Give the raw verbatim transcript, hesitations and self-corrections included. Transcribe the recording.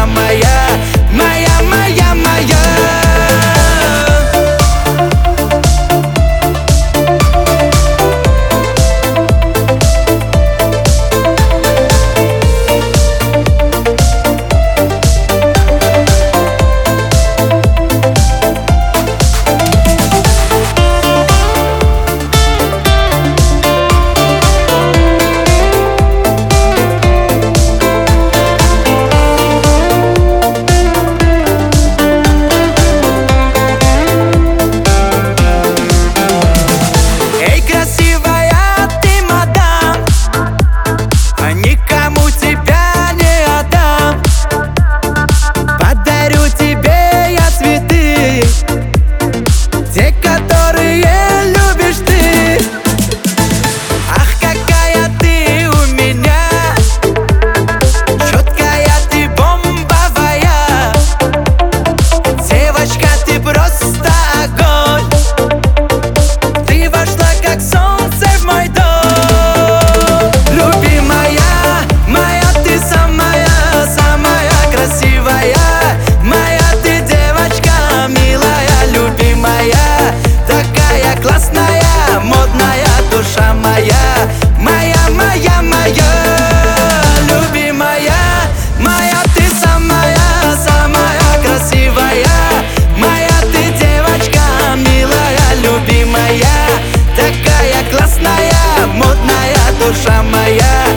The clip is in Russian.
моя, моя, моя, моя. Те, которые любишь ты. Ах, какая ты у меня чёткая, ты бомбовая. Девочка, ты просто огонь. Ты вошла как солнце в мой дом. Любимая, моя, ты самая, самая красивая. Моя ты девочка милая, любимая, такая классная, модная душа моя, моя, моя, моя. Любимая, моя ты самая, самая красивая. Моя ты девочка милая, любимая, такая классная, модная душа моя.